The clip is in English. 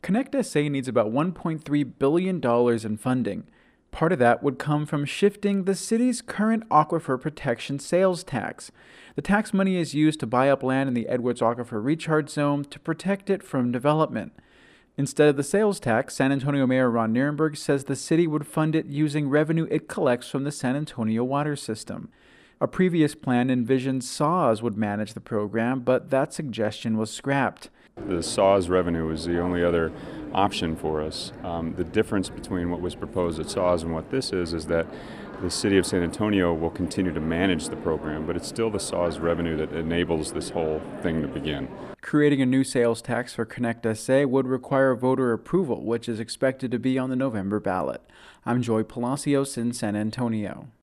Connect SA needs about $1.3 billion in funding. Part of that would come from shifting the city's current aquifer protection sales tax. The tax money is used to buy up land in the Edwards Aquifer Recharge Zone to protect it from development. Instead of the sales tax, San Antonio Mayor Ron Nirenberg says the city would fund it using revenue it collects from the San Antonio water system. A previous plan envisioned SAWS would manage the program, but that suggestion was scrapped. The SAWS revenue was the only other option for us. The difference between what was proposed at SAWS and what this is that the City of San Antonio will continue to manage the program, but it's still the SAWS revenue that enables this whole thing to begin. Creating a new sales tax for Connect SA would require voter approval, which is expected to be on the November ballot. I'm Joy Palacios in San Antonio.